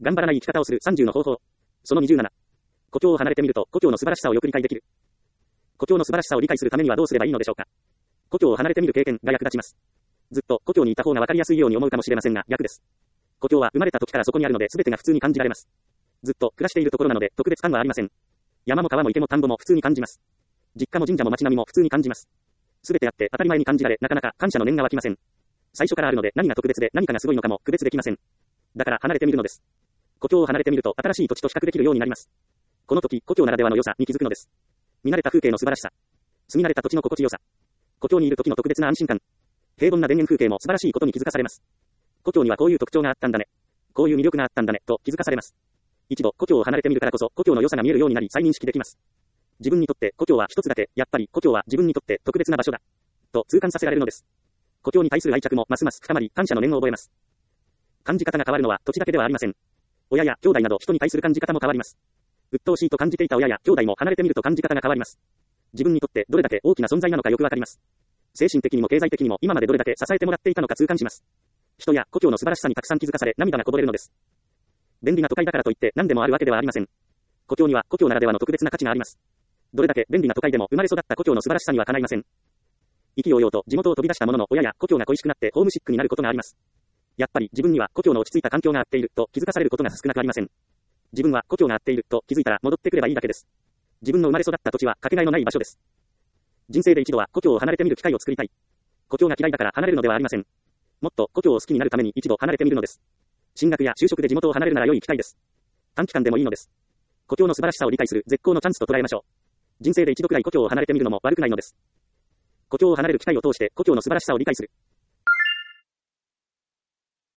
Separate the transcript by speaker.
Speaker 1: 頑張らない生き方をする30の方法。その27。故郷を離れてみると、故郷の素晴らしさをよく理解できる。故郷の素晴らしさを理解するためにはどうすればいいのでしょうか。故郷を離れてみる経験が役立ちます。ずっと故郷にいた方が分かりやすいように思うかもしれませんが、逆です。故郷は生まれた時からそこにあるので全てが普通に感じられます。ずっと暮らしているところなので特別感はありません。山も川も池も田んぼも普通に感じます。実家も神社も街並みも普通に感じます。すべてあって当たり前に感じられ、なかなか感謝の念が湧きません。最初からあるので何が特別で何かがすごいのかも区別できません。だから離れてみるのです。故郷を離れてみると新しい土地と比較できるようになります。この時、故郷ならではの良さに気づくのです。見慣れた風景の素晴らしさ。住み慣れた土地の心地よさ。故郷にいる時の特別な安心感。平凡な田園風景も素晴らしいことに気づかされます。故郷にはこういう特徴があったんだね。こういう魅力があったんだね、と気づかされます。一度故郷を離れてみるからこそ故郷の良さが見えるようになり再認識できます。自分にとって故郷は一つだけ、やっぱり故郷は自分にとって特別な場所だ。と痛感させられるのです。故郷に対する愛着もますます深まり感謝の念を覚えます。感じ方が変わるのは土地だけではありません。親や兄弟など人に対する感じ方も変わります。鬱陶しいと感じていた親や兄弟も離れてみると感じ方が変わります。自分にとってどれだけ大きな存在なのかよくわかります。精神的にも経済的にも今までどれだけ支えてもらっていたのか痛感します。人や故郷の素晴らしさにたくさん気づかされ涙がこぼれるのです。便利な都会だからといって何でもあるわけではありません。故郷には故郷ならではの特別な価値があります。どれだけ便利な都会でも生まれ育った故郷の素晴らしさにはかないません。意気揚々と地元を飛び出したものの親や故郷が恋しくなってホームシックになることがあります。やっぱり自分には故郷の落ち着いた環境が合っていると気づかされることが少なくありません。自分は故郷が合っていると気づいたら戻ってくればいいだけです。自分の生まれ育った土地はかけがえのない場所です。人生で一度は故郷を離れてみる機会を作りたい。故郷が嫌いだから離れるのではありません。もっと故郷を好きになるために一度離れてみるのです。進学や就職で地元を離れるなら良い機会です。短期間でもいいのです。故郷の素晴らしさを理解する絶好のチャンスと捉えましょう。人生で一度くらい故郷を離れてみるのも悪くないのです。故郷を離れる機会を通して故郷の素晴らしさを理解する。